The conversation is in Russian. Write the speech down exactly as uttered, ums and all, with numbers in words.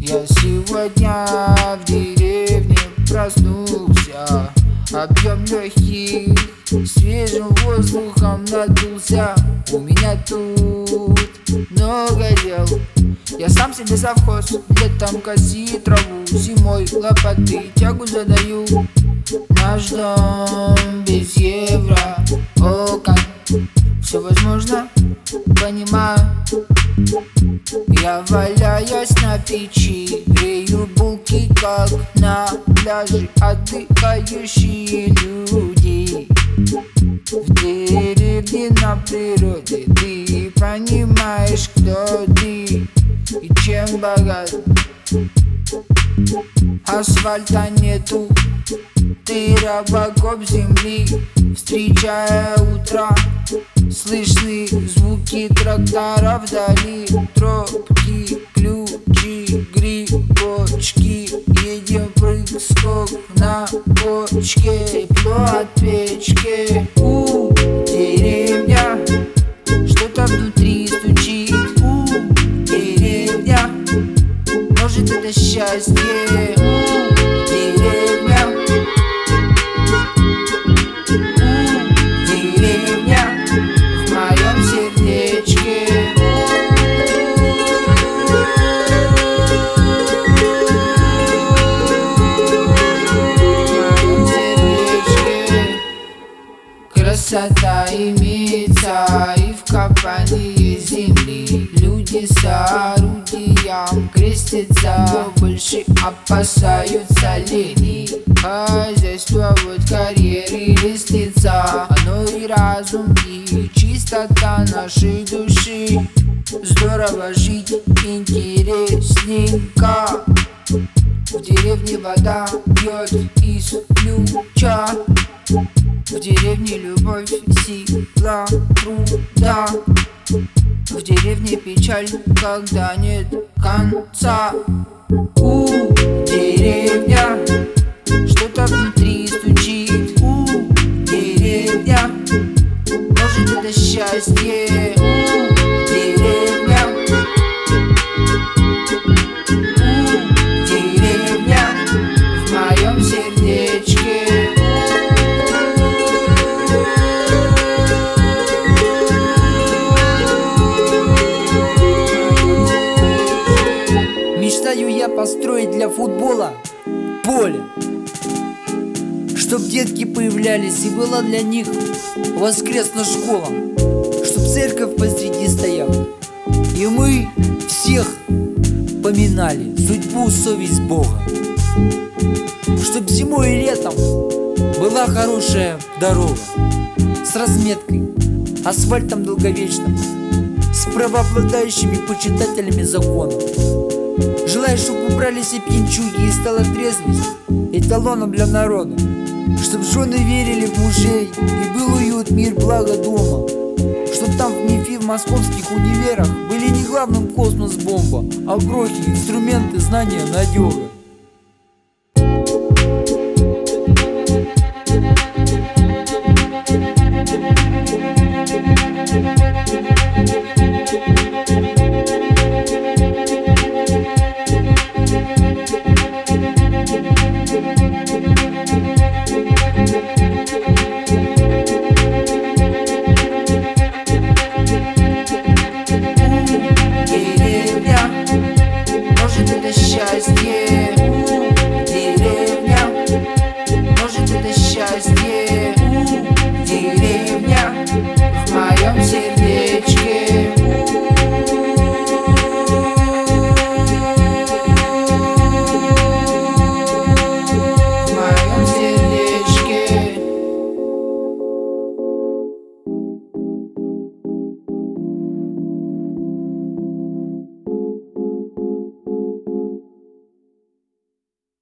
Я сегодня в деревне проснулся, объем легких свежим воздухом надулся. У меня тут много дел, я сам себе совхоз. Летом коси траву, зимой лопаты тягу задаю. Наш дом без евро, окон, все возможно, понимаю. Я валяюсь на печи, грею булки, как на пляже отдыхающие люди. В деревне на природе ты понимаешь, кто ты и чем богат. Асфальта нету, ты рабокоп земли. Встречая утро, слышны звуки трактора вдали. Тропки, ключи, грибочки, едем прыг-скок на бочке. Тепло от печки. У, деревня, что-то внутри стучит. У, деревня, может это счастье. У, деревня, у, деревня, в моем сердечке. Красота имеется и в копании земли. Люди с орудием крестятся, но больше опасаются лени. Хозяйство вот карьеры лестница, оно и разум, и чистота нашей души. Здорово жить, интересненько. В деревне вода бьет из ключа. В деревне любовь, сила труда. В деревне печаль, когда нет конца. У, деревня, что-то внутри стучит. У, деревня, может это счастье. У, деревня, у, деревня, в моем сердечке. Мечтаю я построить для футбола поле, чтоб детки появлялись и была для них воскресная школа, чтоб церковь посреди стояла, и мы всех поминали судьбу, совесть Бога, чтоб зимой и летом была хорошая дорога с разметкой, асфальтом долговечным, с правообладающими почитателями законов. Желаю, чтобы убрали все пьянчуги и стала трезвость эталоном для народа, чтоб жены верили в мужей и был уют, мир, благо дома, чтоб там в МИФИ, в московских универах были не главным космос-бомба, а крохи, инструменты, знания, надежа. Деревня, может это счастье.